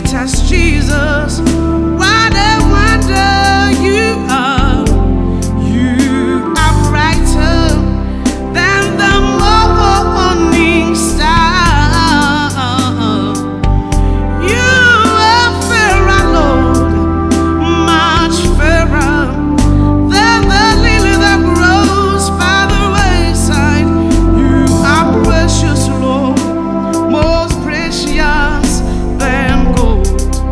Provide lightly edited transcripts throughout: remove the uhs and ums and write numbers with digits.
sweetest Jesus. What a wonder you are. You are brighter than the morning star. You are fairer, Lord, much fairer than the lily that grows by the wayside. You are precious, Lord, most precious than gold.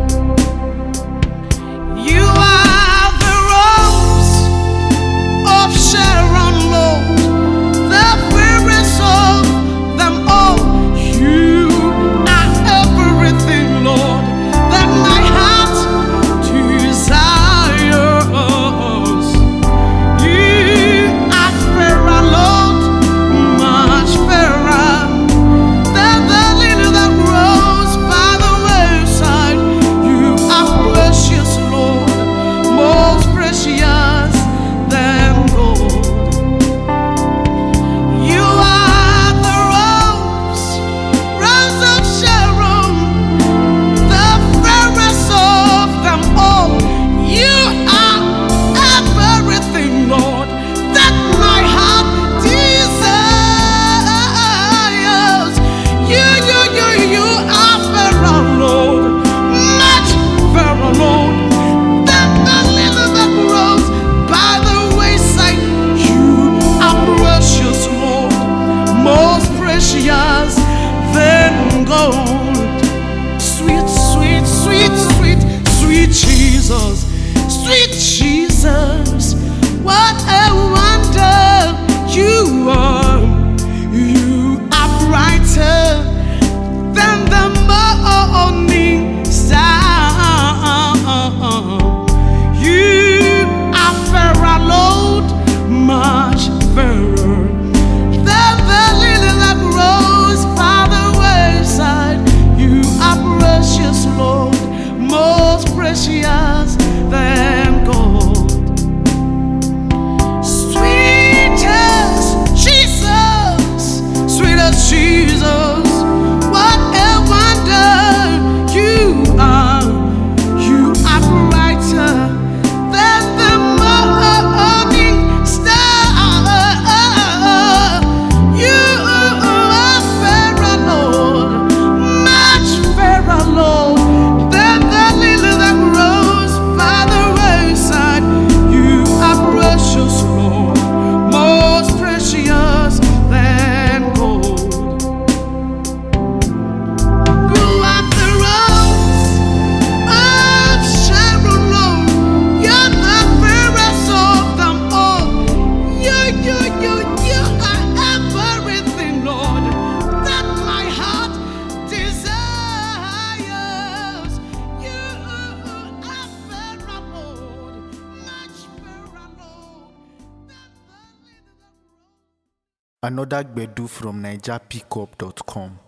You are the rose of Sharon, Lord, the fairest of them all. You are everything, Lord, that my heart desires. You are fairer, Lord, much fairer than the lily that grows by the wayside. You are precious, Lord, most precious than gold. You are the rose of Sharon, the fairest of them all. You are everything, Lord, that my heart desires. You are fairer, Lord, much fairer, Lord, than the lily that grows by the wayside. You are precious, Lord, most precious than gold. Sweet, sweet, sweet, sweet, sweet Jesus, sweet Jesus, what a wonder you are. You are brighter than the morning star. You are fairer, Lord, much fairer than the lily that grows by the wayside. You are precious, Lord, most precious than gold. Sweetest Jesus, sweetest Jesus, what a wonder you are. You are brighter than the morning star. You are fairer, Lord, much fairer, Lord, than the lily that grows by the wayside. You are precious, Lord, most precious than gold. You are the rose of Sharon, Lord. You're the fairest of them all. You are everything, Lord, that my heart desires. You are fairer, Lord, much fairer, Lord, than the lily that grows. Another Gbedu from NigerPickup.com.